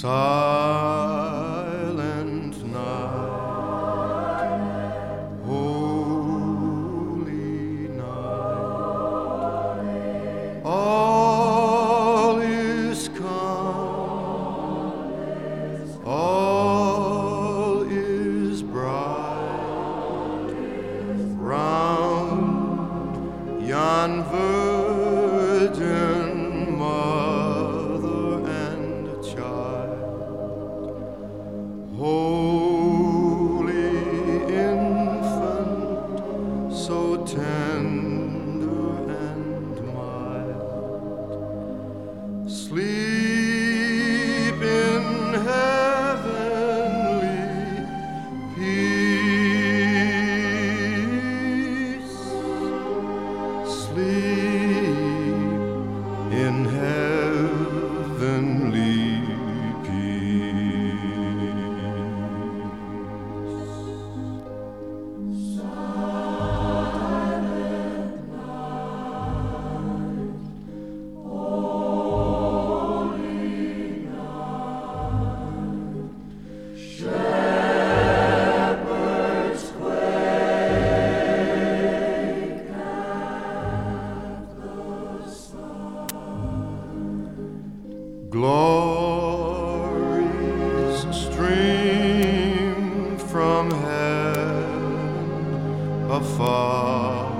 Silent night, holy night, all is calm, all is bright, round yon virgin mother and child, holy infant, so tender and mild, sleep in heavenly peace, sleep in heavenly glories stream from heaven afar.